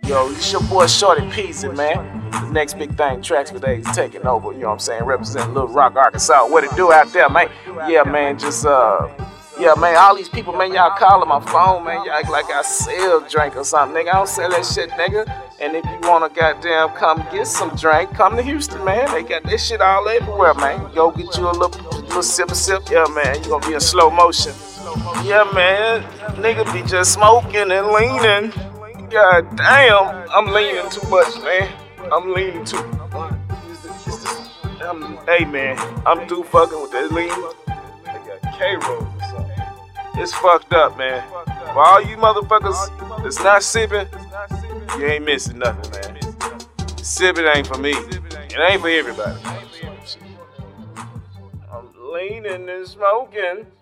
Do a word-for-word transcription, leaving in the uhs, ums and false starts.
Yo, it's your boy Shorty Peasy, man. The next big thing, Tracks for Days taking over, you know what I'm saying? Representing Little Rock, Arkansas. What it do out there, man? Yeah, man, just, uh, yeah, man, all these people, man, y'all calling my phone, man. Y'all act like I sell drink or something, nigga. I don't sell that shit, nigga. And if you wanna goddamn come get some drink, come to Houston, man. They got this shit all everywhere, man. Go get you a little, little sip of sip. Yeah, man, you gonna be in slow motion. Yeah, man, nigga be just smoking and leaning. God damn, I'm leaning too much, man. I'm leaning too. I'm, hey, man, I'm through fucking with that lean. I got K-Roll or something. It's fucked up, man. For all you motherfuckers that's not sipping, you ain't missing nothing, man. Sipping ain't for me. It ain't for everybody. I'm leaning and smoking.